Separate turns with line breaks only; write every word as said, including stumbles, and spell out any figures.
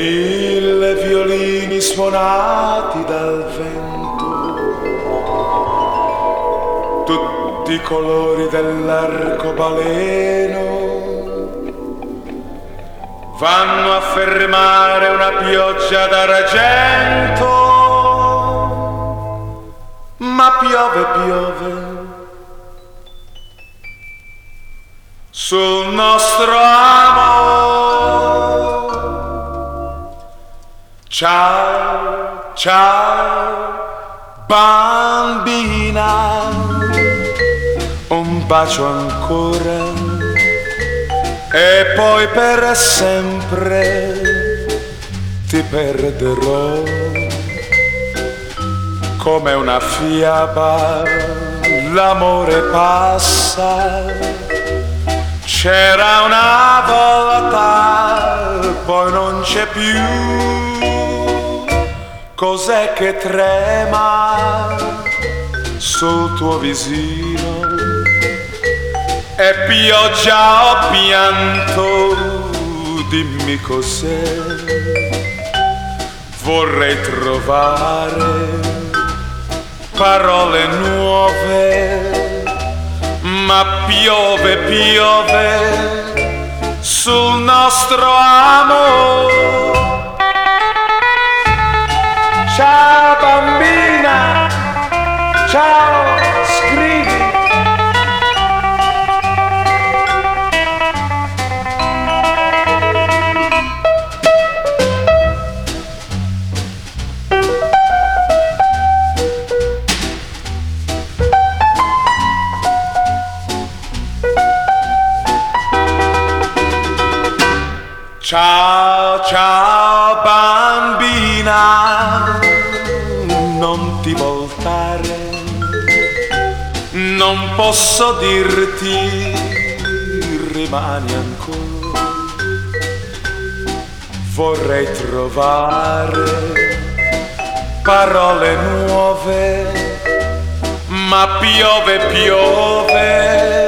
mille violini suonati dal vento, tutti i colori dell'arcobaleno vanno a fermare una pioggia d'argento, ma piove, piove sul nostro amore. Ciao, ciao, bambina, un bacio ancora e poi per sempre ti perderò. Come una fiaba l'amore passa, c'era una volta, poi non c'è più. Cos'è che trema sul tuo visino? È pioggia o pianto? Dimmi cos'è. Vorrei trovare parole nuove, ma piove, piove sul nostro amore. Ciao bambina, ciao, scrivi. Ciao, ciao bambina, non ti voltare, non posso dirti rimani ancora. Vorrei trovare parole nuove, ma piove, piove